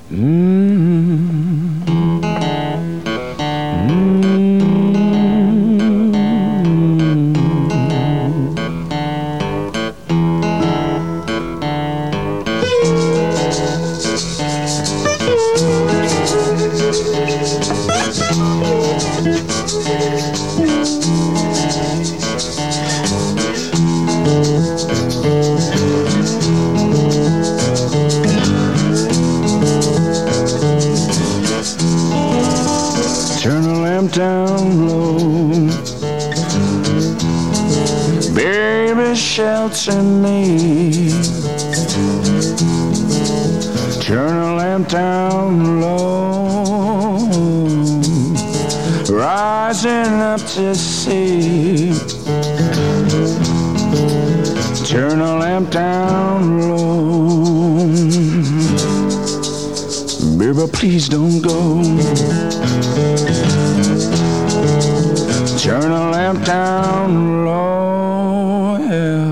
Turn the lamp down low, baby, shelter me. Turn the lamp down low, rising up to see. Turn the lamp down low, baby, please don't go. Turn the lamp down low, yeah.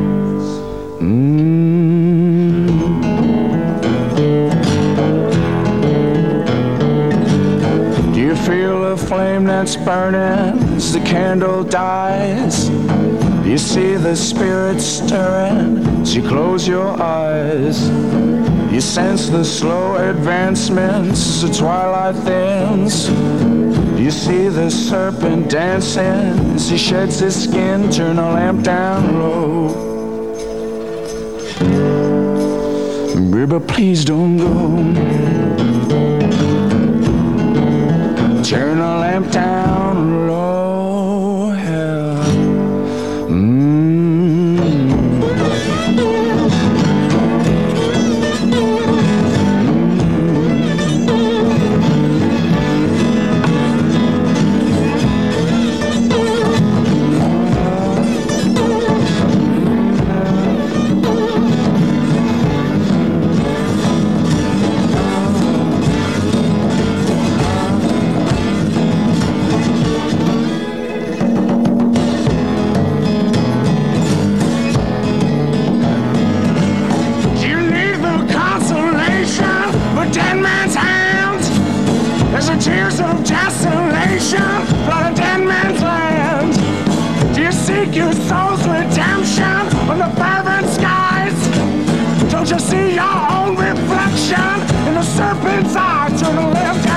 Do you feel the flame that's burning as the candle dies? Do you see the spirit stirring as you close your eyes? You sense the slow advancements, the twilight thins. You see the serpent dancing as he sheds his skin. Turn the lamp down low, baby, please don't go. Turn the lamp down low, yeah. Tears of desolation, blood of dead man's land. Do you seek your soul's redemption on the fervent skies? Don't you see your own reflection in the serpent's eye? Turn the left